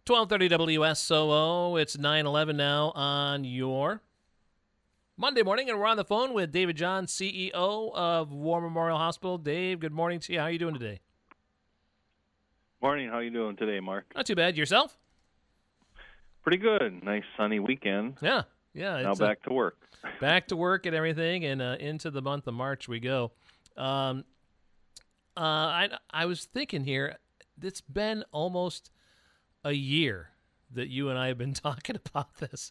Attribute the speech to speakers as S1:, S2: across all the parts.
S1: 1230 WSOO. It's 9:11 now on your Monday morning, and we're on the phone with David John, CEO of War Memorial Hospital. Dave, good morning to you. How are you doing today?
S2: Morning. How you doing today, Mark?
S1: Not too bad. Yourself?
S2: Pretty good. Nice sunny weekend.
S1: Yeah.
S2: Now back to work.
S1: Back to work and everything, and into the month of March we go. I was thinking here, it's been almost a year that you and I have been talking about this.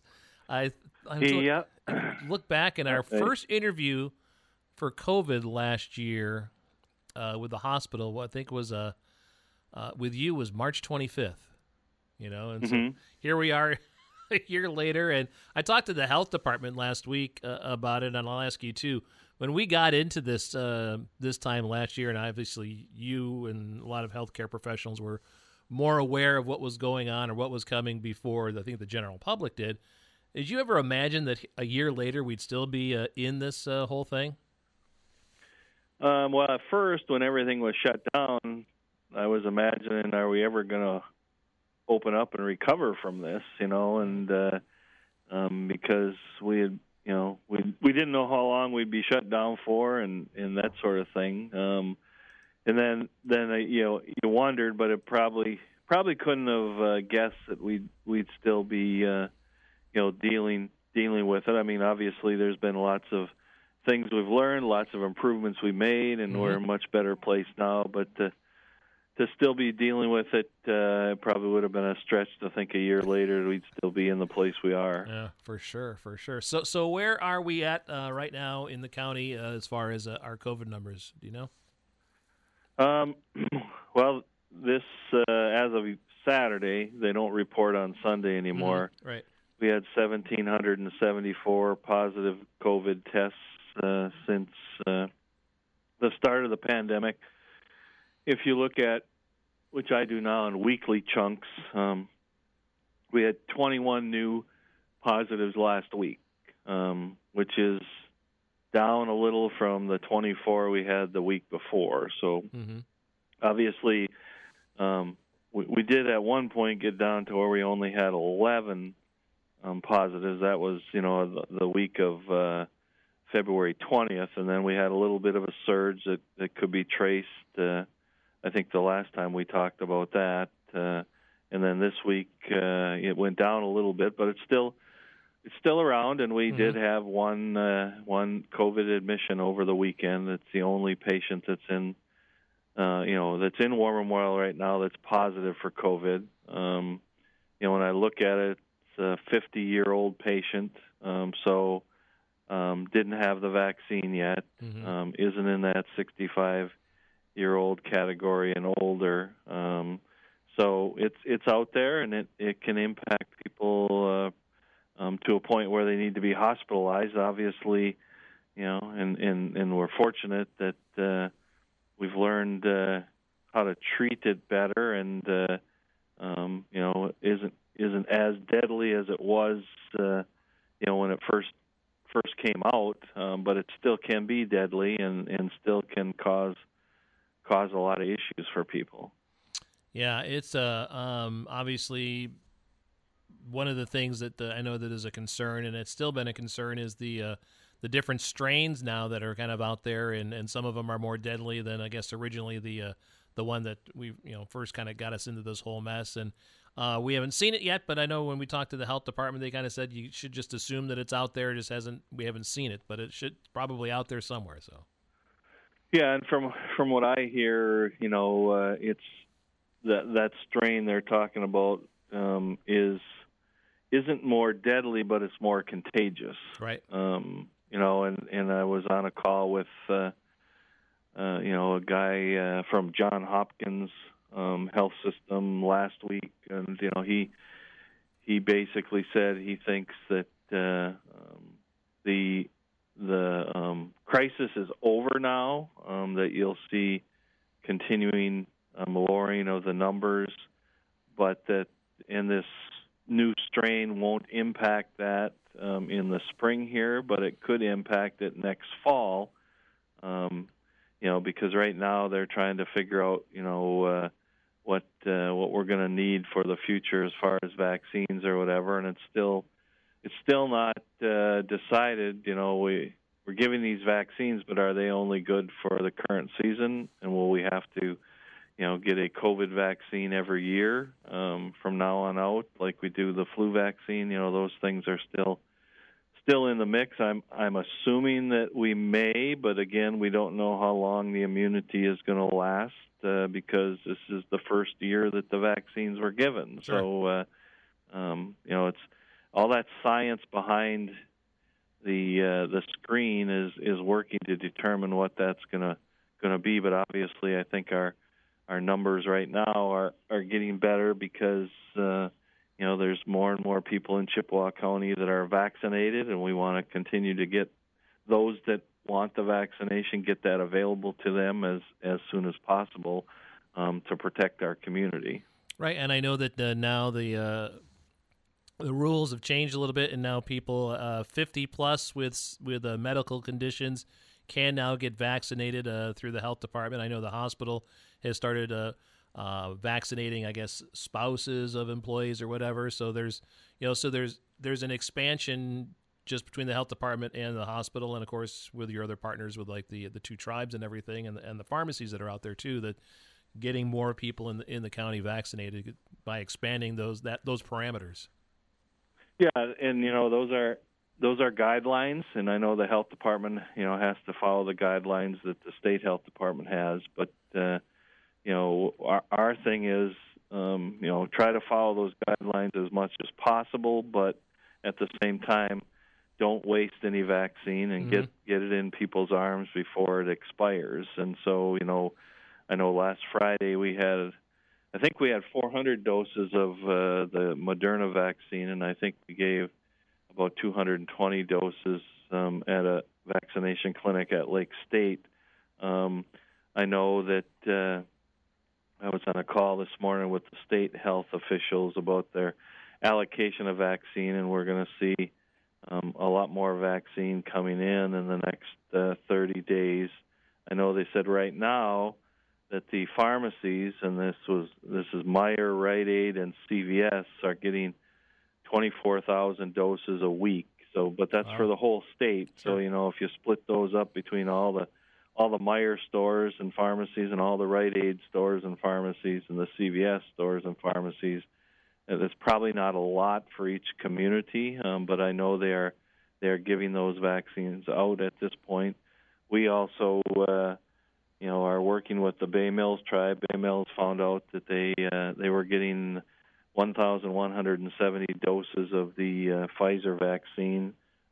S1: Look back in our first interview for COVID last year with the hospital. What I think was with you was March 25th. And so here we are a year later, and I talked to the health department last week about it, and I'll ask you too. When we got into this this time last year, and obviously you and a lot of healthcare professionals were more aware of what was going on or what was coming before I think the general public did. Did you ever imagine that a year later we'd still be in this whole thing?
S2: Well, at first, when everything was shut down, I was imagining, are we ever going to open up and recover from this? And because we had, we didn't know how long we'd be shut down for, and that sort of thing. And then you wondered, but it probably couldn't have guessed that we'd still be dealing with it. I mean, obviously there's been lots of things we've learned, lots of improvements we made, and we're in a much better place now. But to still be dealing with it, it probably would have been a stretch to think a year later we'd still be in the place we are.
S1: Yeah, for sure. So where are we at right now in the county as far as our COVID numbers? Do you know?
S2: Well, this as of Saturday, they don't report on Sunday anymore.
S1: Right.
S2: We had 1,774 positive COVID tests since the start of the pandemic. If you look at, which I do now in weekly chunks, we had 21 new positives last week, which is down a little from the 24 we had the week before. So obviously we did at one point get down to where we only had 11 positives. That was, the week of February 20th, and then we had a little bit of a surge that could be traced. I think the last time we talked about that, and then this week it went down a little bit, but it's still around. And we did have one COVID admission over the weekend. It's the only patient that's in that's in War Memorial right now that's positive for COVID. When I look at it, it's a 50-year-old patient, so didn't have the vaccine yet, isn't in that 65-year-old category and older. So it's out there, and it can impact people to a point where they need to be hospitalized, obviously, and we're fortunate that we've learned how to treat it better, and isn't as deadly as it was when it first came out, but it still can be deadly and still can cause a lot of issues for people.
S1: Yeah, it's obviously one of the things that I know that is a concern, and it's still been a concern, is the different strains now that are kind of out there, and some of them are more deadly than I guess originally the one that we first kind of got us into this whole mess. And we haven't seen it yet, but I know when we talked to the health department, they kind of said you should just assume that it's out there. It just we haven't seen it, but it should probably out there somewhere. So. Yeah,
S2: and from what I hear, it's that strain they're talking about isn't more deadly, but it's more contagious.
S1: Right.
S2: And I was on a call with a guy from Johns Hopkins Health System last week, and he basically said he thinks that the crisis is over now, that you'll see continuing lowering of the numbers, but that in this new strain won't impact that in the spring here, but it could impact it next fall, because right now they're trying to figure out, what we're going to need for the future as far as vaccines or whatever, and it's still not decided. We're giving these vaccines, but are they only good for the current season? And will we have to, get a COVID vaccine every year from now on out, like we do the flu vaccine? Those things are still in the mix. I'm assuming that we may, but again, we don't know how long the immunity is going to last because this is the first year that the vaccines were given.
S1: Sure.
S2: So, it's all that science behind the screen is working to determine what that's going to be. But obviously, I think our numbers right now are getting better because there's more and more people in Chippewa County that are vaccinated, and we want to continue to get those that want the vaccination, get that available to them as soon as possible to protect our community.
S1: Right, and I know that now the rules have changed a little bit, and now people 50 plus with medical conditions can now get vaccinated through the health department. I know the hospital has started vaccinating, I guess, spouses of employees or whatever. So there's an expansion just between the health department and the hospital, and of course with your other partners with like the two tribes and everything, and the pharmacies that are out there too, that getting more people in the county vaccinated by expanding those parameters.
S2: Yeah, and those are guidelines, and I know the health department has to follow the guidelines that the state health department has, but our thing is try to follow those guidelines as much as possible, but at the same time don't waste any vaccine and get it in people's arms before it expires. And so I know last Friday we had 400 doses of the Moderna vaccine, and I think we gave about 220 doses at a vaccination clinic at Lake State. I know that I was on a call this morning with the state health officials about their allocation of vaccine, and we're going to see a lot more vaccine coming in the next 30 days. I know they said right now that the pharmacies, and this is Meijer, Rite Aid, and CVS, are getting 24,000 doses a week. So, but that's for the whole state. Sure. So if you split those up between all the Meijer stores and pharmacies and all the Rite Aid stores and pharmacies and the CVS stores and pharmacies, there's probably not a lot for each community, but I know they're giving those vaccines out at this point. We also are working with the Bay Mills tribe. Bay Mills found out that they were getting 1,170 doses of the Pfizer vaccine,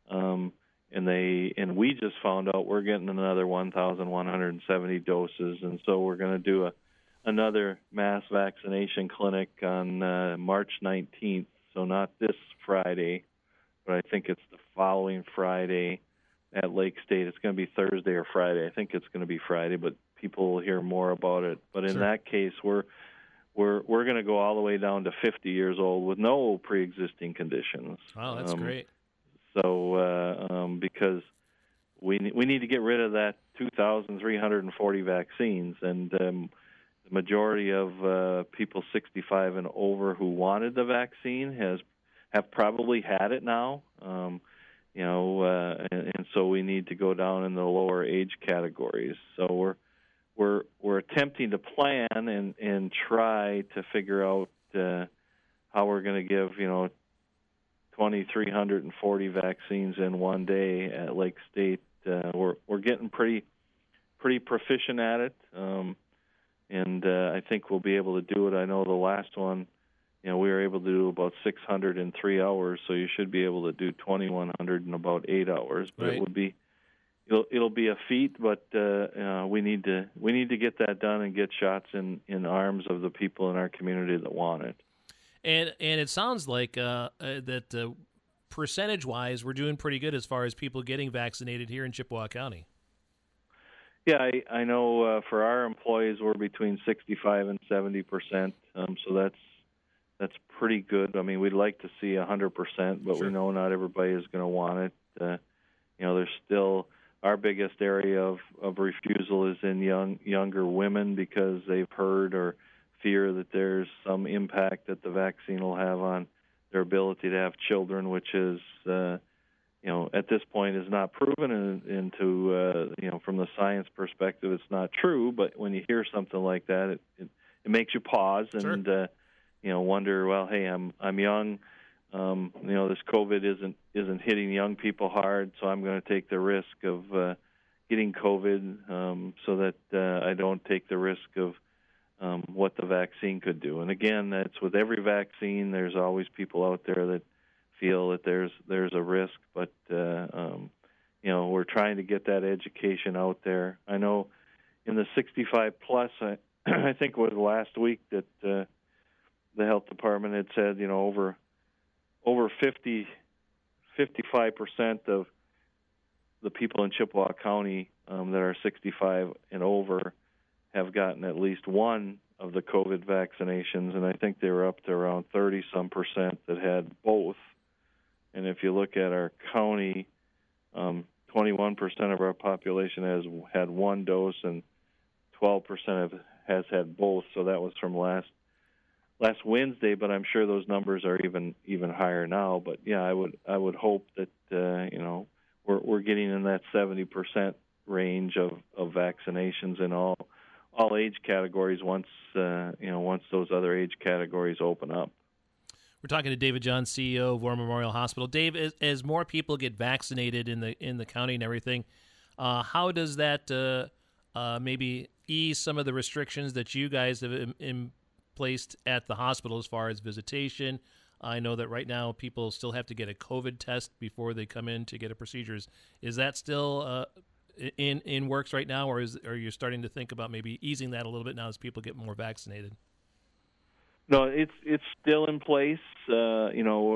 S2: and we just found out we're getting another 1,170 doses, and so we're going to do another mass vaccination clinic on March 19th. So not this Friday, but I think it's the following Friday at Lake State. It's going to be Thursday or Friday. I think it's going to be Friday, but people will hear more about it. But in that case, we're going to go all the way down to 50 years old with no pre-existing conditions.
S1: Wow, that's great.
S2: So because we need to get rid of that 2,340 vaccines, and the majority of people 65 and over who wanted the vaccine have probably had it now. And so we need to go down in the lower age categories. So we're attempting to plan and try to figure out how we're going to give 2,340 vaccines in one day at Lake State. We're getting pretty proficient at it, and I think we'll be able to do it. I know the last one, we were able to do about 600 in 3 hours, so you should be able to do 2,100 in about 8 hours. But
S1: right.
S2: It'll be a feat, but we need to get that done and get shots in arms of the people in our community that want it.
S1: And it sounds like that percentage-wise, we're doing pretty good as far as people getting vaccinated here in Chippewa County.
S2: Yeah, I know for our employees, we're between 65 and 70%, so that's pretty good. I mean, we'd like to see 100%, but we know not everybody is going to want it. There's still our biggest area of refusal is in younger women because they've heard or fear that there's some impact that the vaccine will have on their ability to have children, which is, at this point is not proven, and from the science perspective, it's not true. But when you hear something like that, it makes you pause and,
S1: Sure.
S2: Wonder, well, hey, I'm young. This COVID isn't hitting young people hard, so I'm going to take the risk of getting COVID so that I don't take the risk of what the vaccine could do. And again, that's with every vaccine. There's always people out there that feel that there's a risk, but we're trying to get that education out there. I know in the 65 plus, I think it was last week that the health department had said, over 55% of the people in Chippewa County that are 65 and over have gotten at least one of the COVID vaccinations, and I think they were up to around 30-some% that had both. And if you look at our county, 21% of our population has had one dose, and 12% has had both. So that was from last Wednesday, but I'm sure those numbers are even higher now. But yeah, I would hope that we're getting in that 70% range of vaccinations in all age categories once those other age categories open up.
S1: We're talking to David John, CEO of War Memorial Hospital. Dave, as more people get vaccinated in the county and everything, how does that maybe ease some of the restrictions that you guys have placed at the hospital as far as visitation? I know that right now people still have to get a COVID test before they come in to get a procedures. Is that still in works right now, or are you starting to think about maybe easing that a little bit now as people get more vaccinated?
S2: No, it's still in place. We're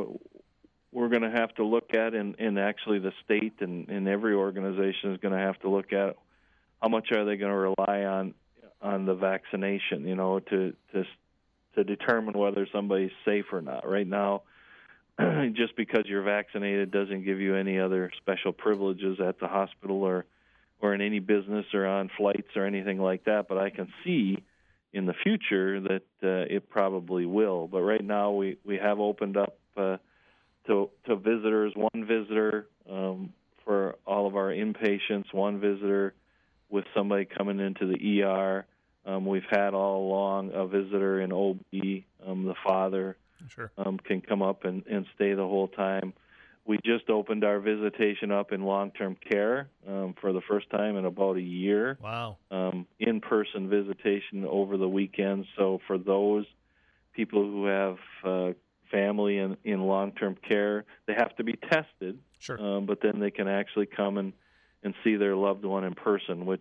S2: going to have to look at, and actually the state and every organization is going to have to look at how much are they going to rely on the vaccination, to determine whether somebody's safe or not. Right now, just because you're vaccinated doesn't give you any other special privileges at the hospital or in any business or on flights or anything like that. But I can see in the future that it probably will. But right now we have opened up to visitors, one visitor for all of our inpatients, one visitor with somebody coming into the ER. We've had all along a visitor in OB. The father
S1: Sure.
S2: Can come up and stay the whole time. We just opened our visitation up in long-term care for the first time in about a year.
S1: Wow.
S2: In-person visitation over the weekend. So for those people who have family in long-term care, they have to be tested.
S1: Sure.
S2: But then they can actually come and see their loved one in person, which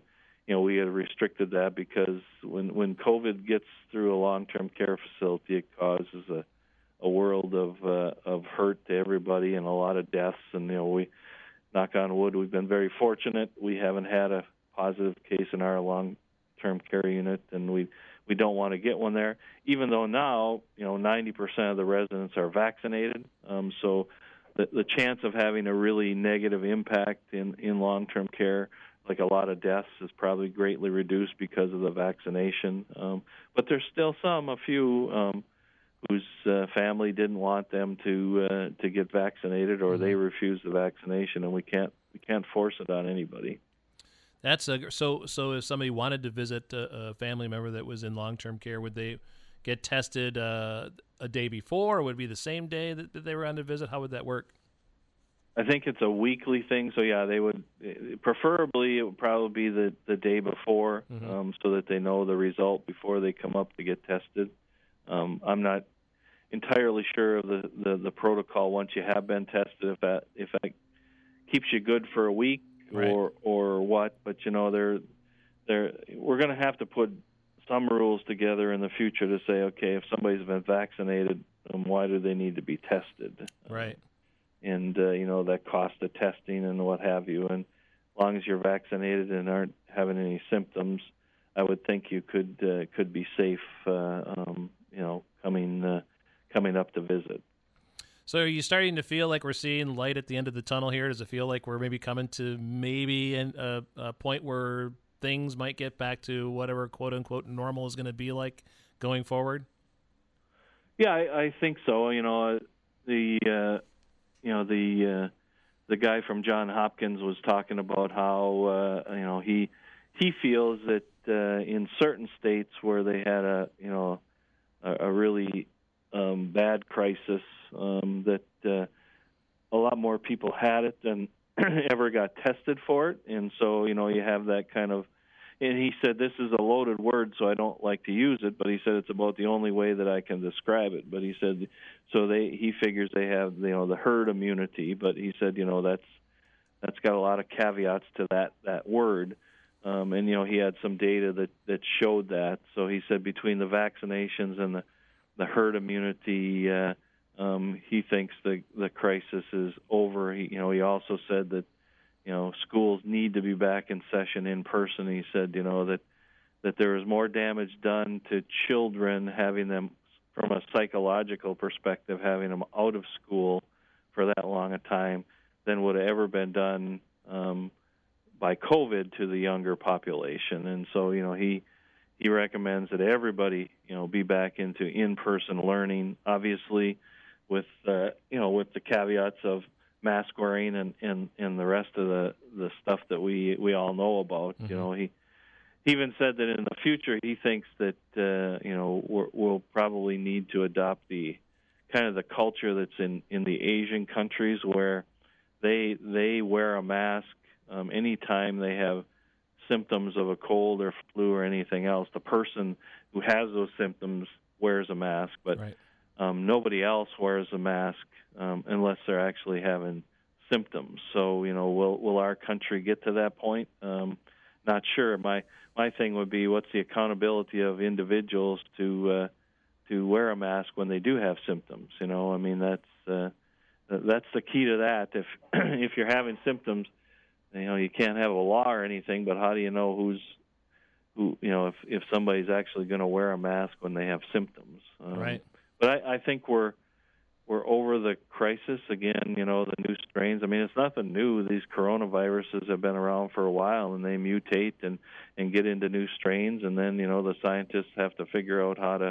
S2: we had restricted that because when COVID gets through a long-term care facility, it causes a world of hurt to everybody and a lot of deaths. And we, knock on wood, we've been very fortunate. We haven't had a positive case in our long-term care unit, and we don't want to get one there. Even though now 90% of the residents are vaccinated, so the chance of having a really negative impact in long-term care, like a lot of deaths, is probably greatly reduced because of the vaccination. But there's still a few whose family didn't want them to get vaccinated, or they refused the vaccination, and we can't force it on anybody.
S1: That's so if somebody wanted to visit a family member that was in long-term care, would they get tested a day before, or would it be the same day that they were on to visit? How would that work?
S2: I think it's a weekly thing, so yeah, they would preferably it would probably be the day before, so that they know the result before they come up to get tested. I'm not entirely sure of the protocol once you have been tested, if that keeps you good for a week,
S1: right,
S2: or what. But we're going to have to put some rules together in the future to say, okay, if somebody's been vaccinated, why do they need to be tested?
S1: Right.
S2: And that cost of testing and what have you. And as long as you're vaccinated and aren't having any symptoms, I would think you could be safe, coming up to visit.
S1: So are you starting to feel like we're seeing light at the end of the tunnel here? Does it feel like we're maybe coming to a point where things might get back to whatever quote-unquote normal is going to be like going forward?
S2: Yeah, I think so. The guy from Johns Hopkins was talking about how he feels that in certain states where they had a really bad crisis, that a lot more people had it than ever got tested for it, and so you have that kind of. And he said this is a loaded word, so I don't like to use it. But he said it's about the only way that I can describe it. But he said he figures they have the herd immunity. But he said that's got a lot of caveats to that word. And he had some data that showed that. So he said between the vaccinations and the herd immunity, he thinks the crisis is over. He also said that schools need to be back in session in person. He said that there is more damage done to children having them from a psychological perspective, having them out of school for that long a time than would have ever been done by COVID to the younger population. And so, he recommends that everybody, be back into in-person learning, obviously with the caveats of mask wearing and the rest of the stuff that we all know about.
S1: Mm-hmm.
S2: He even said that in the future he thinks that we'll probably need to adopt the kind of the culture that's in the Asian countries where they wear a mask anytime they have symptoms of a cold or flu or anything else. The person who has those symptoms wears a mask, but
S1: right.
S2: Nobody else wears a mask unless they're actually having symptoms. So, will our country get to that point? Not sure. My thing would be, what's the accountability of individuals to wear a mask when they do have symptoms? I mean, that's the key to that. If you're having symptoms, you can't have a law or anything, but how do you know if somebody's actually going to wear a mask when they have symptoms?
S1: Right.
S2: But I think we're over the crisis again. The new strains. I mean, it's nothing new. These coronaviruses have been around for a while, and they mutate and get into new strains, and then the scientists have to figure out how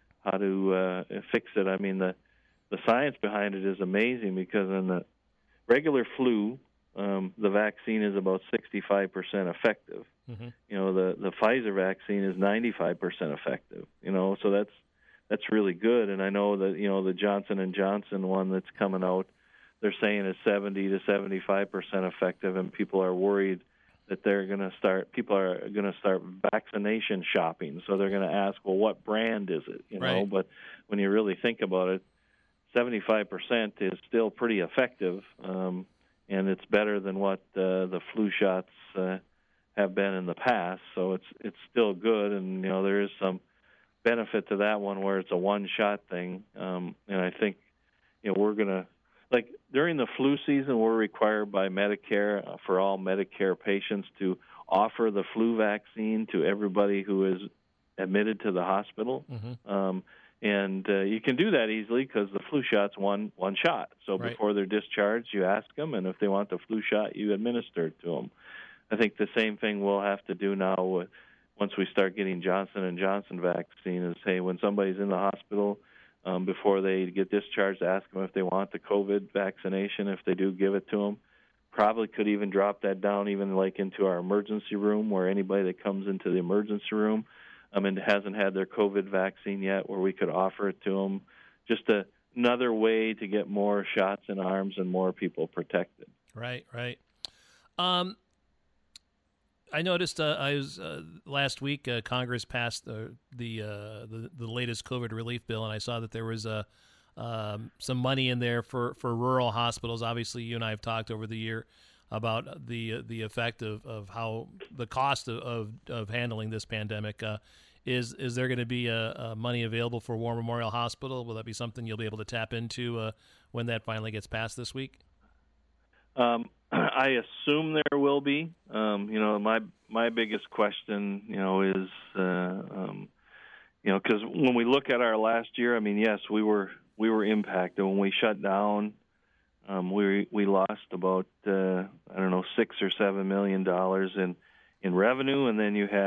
S2: to fix it. I mean, the science behind it is amazing, because in the regular flu, the vaccine is about 65% effective.
S1: Mm-hmm.
S2: The Pfizer vaccine is 95% effective. So that's really good. And I know that the Johnson & Johnson one that's coming out, they're saying is 70 to 75% effective, and people are worried that people are going to start vaccination shopping. So they're going to ask, well, what brand is it?
S1: Right.
S2: But when you really think about it, 75% is still pretty effective, and it's better than what the flu shots have been in the past. So it's still good, and there is some benefit to that one where it's a one-shot thing. And I think we're going to, like during the flu season, we're required by Medicare for all Medicare patients to offer the flu vaccine to everybody who is admitted to the hospital.
S1: Mm-hmm.
S2: And you can do that easily because the flu shot's one shot. So
S1: right.
S2: Before they're discharged, you ask them, and if they want the flu shot, you administer it to them. I think the same thing we'll have to do now once we start getting Johnson & Johnson vaccine is, hey, when somebody's in the hospital, before they get discharged, ask them if they want the COVID vaccination. If they do, give it to them. Probably could even drop that down even like into our emergency room, where anybody that comes into the emergency room and hasn't had their COVID vaccine yet, where we could offer it to them. Just another way to get more shots in arms and more people protected.
S1: Right. I noticed last week Congress passed the latest COVID relief bill, and I saw that there was some money in there for rural hospitals. Obviously, you and I have talked over the year about the effect of how the cost of handling this pandemic. Is there going to be money available for War Memorial Hospital? Will that be something you'll be able to tap into when that finally gets passed this week?
S2: I assume there will be. My biggest question, is, because when we look at our last year, I mean, yes, we were impacted when we shut down. We lost about $6 or $7 million in revenue, and then you had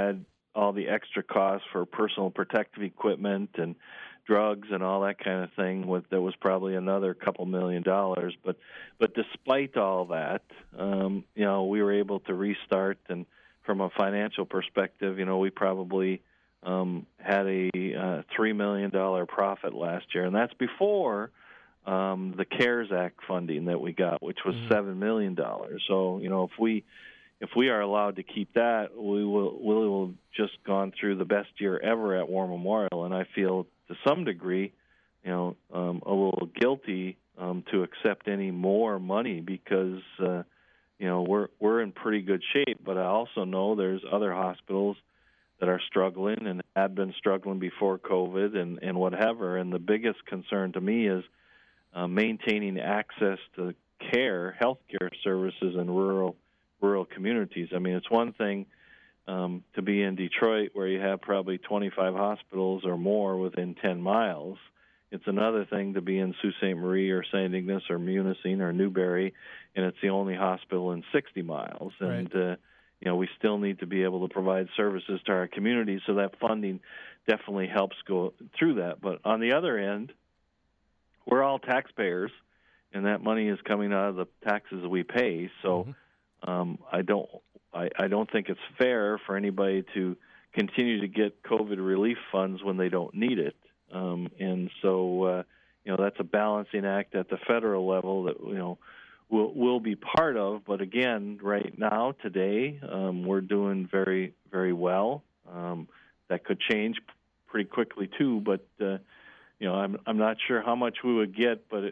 S2: all the extra costs for personal protective equipment and drugs and all that kind of thing. That was probably another couple $1 million. But despite all that, we were able to restart. And from a financial perspective, we probably had a $3 million profit last year, and that's before the CARES Act funding that we got, which was $7 million. So if we are allowed to keep that, we will just gone through the best year ever at War Memorial, and I feel to some degree, a little guilty to accept any more money because we're in pretty good shape. But I also know there's other hospitals that are struggling and had been struggling before COVID and whatever. And the biggest concern to me is maintaining access to healthcare services in rural communities. I mean, it's one thing to be in Detroit where you have probably 25 hospitals or more within 10 miles. It's another thing to be in Sault Ste. Marie or St. Ignace or Munising or Newberry, and it's the only hospital in 60 miles.
S1: Right.
S2: And we still need to be able to provide services to our communities, so that funding definitely helps go through that. But on the other end, we're all taxpayers, and that money is coming out of the taxes we pay. So I don't think it's fair for anybody to continue to get COVID relief funds when they don't need it. And so that's a balancing act at the federal level that we'll be part of. But again, right now, today, we're doing very, very well. That could change pretty quickly too. But I'm not sure how much we would get. But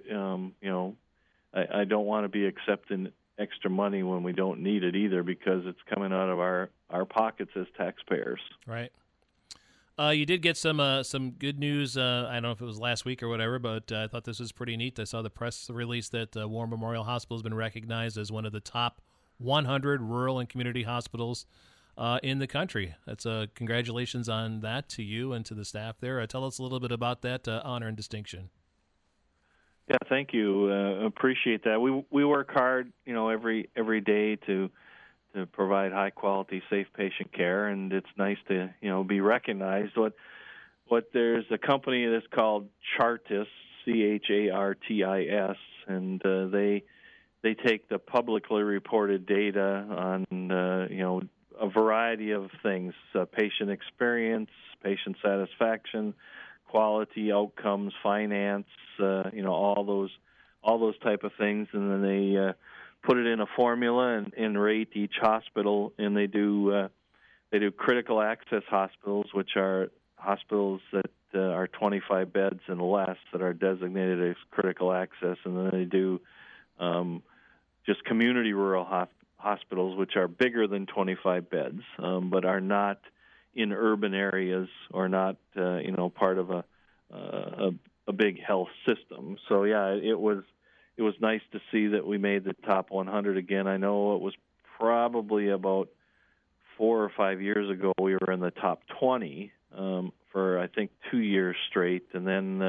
S2: I don't want to be accepting extra money when we don't need it either, because it's coming out of our pockets as taxpayers.
S1: Right. You did get some good news. I don't know if it was last week or whatever, but I thought this was pretty neat. I saw the press release that War Memorial Hospital has been recognized as one of the top 100 rural and community hospitals in the country. That's congratulations on that to you and to the staff there. Tell us a little bit about that honor and distinction.
S2: Yeah, thank you. Appreciate that. We work hard, every day to provide high quality, safe patient care, and it's nice to be recognized. What there's a company that's called Chartis, CHARTIS, and they take the publicly reported data on a variety of things: patient experience, patient satisfaction, quality outcomes, finance, all those type of things, and then they put it in a formula and rate each hospital. And they do critical access hospitals, which are hospitals that are 25 beds and less that are designated as critical access, and then they do just community rural hospitals, which are bigger than 25 beds, but are not in urban areas or not part of a big health system. So yeah, it was nice to see that we made the top 100 again. I know it was probably about 4 or 5 years ago we were in the top 20 for I think 2 years straight, and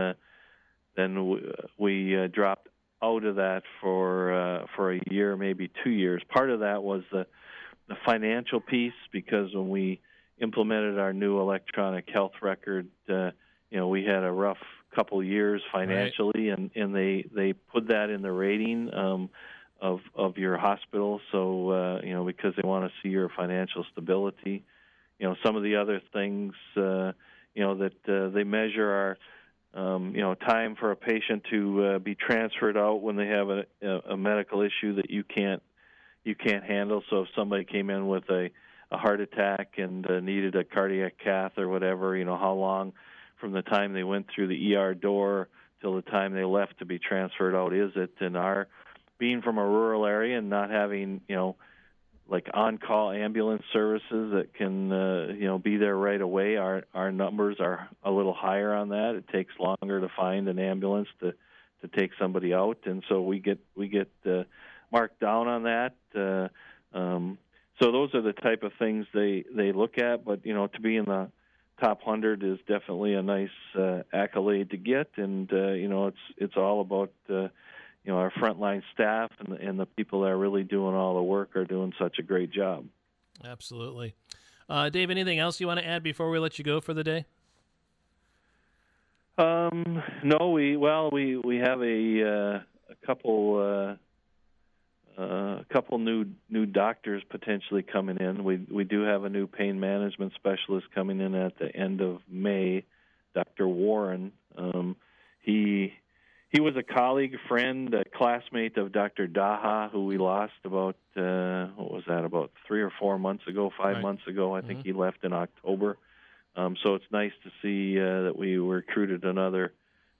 S2: then we dropped out of that for a year, maybe 2 years. Part of that was the financial piece, because when we implemented our new electronic health record, we had a rough couple years financially, right. and they put that in the rating of your hospital. So because they want to see your financial stability. Some of the other things that they measure are time for a patient to be transferred out when they have a medical issue that you can't handle. So if somebody came in with a heart attack and needed a cardiac cath or whatever, how long from the time they went through the ER door till the time they left to be transferred out is it? And our being from a rural area and not having like on-call ambulance services that can be there right away, our numbers are a little higher on that. It takes longer to find an ambulance to take somebody out, and so we get marked down on that. So those are the type of things they look at. But to be in the top 100 is definitely a nice accolade to get, and it's all about our frontline staff and the people that are really doing all the work are doing such a great job.
S1: Absolutely. Dave, anything else you want to add before we let you go for the day?
S2: No, we have a couple new doctors potentially coming in. We do have a new pain management specialist coming in at the end of May, Dr. Warren. He was a colleague, friend, a classmate of Dr. Daha, who we lost about about 3 or 4 months ago, 5 months ago. I think he left in October. So it's nice to see that we recruited another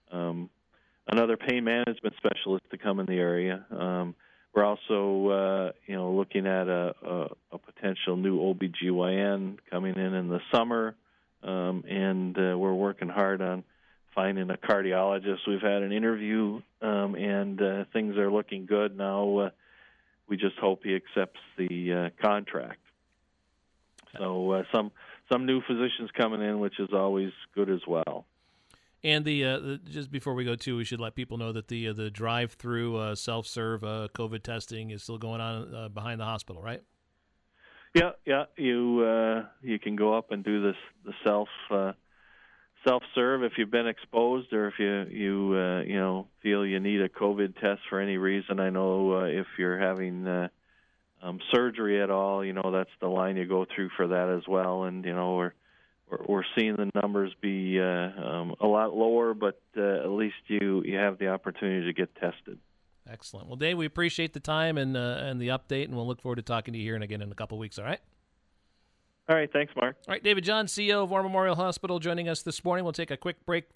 S2: pain management specialist to come in the area. We're also looking at a potential new OBGYN coming in the summer, and we're working hard on finding a cardiologist. We've had an interview, and things are looking good now. We just hope he accepts the contract. So some new physicians coming in, which is always good as well.
S1: And the just before we go too, we should let people know that the drive-through self-serve COVID testing is still going on behind the hospital, right?
S2: Yeah. You can go up and do the self-serve if you've been exposed, or if you feel you need a COVID test for any reason. I know if you're having surgery at all, that's the line you go through for that as well. And we're seeing the numbers be a lot lower, but at least you have the opportunity to get tested.
S1: Excellent. Well, Dave, we appreciate the time and the update, and we'll look forward to talking to you here and again in a couple of weeks. All right.
S2: All right. Thanks, Mark.
S1: All right, David John, CEO of War Memorial Hospital, joining us this morning. We'll take a quick break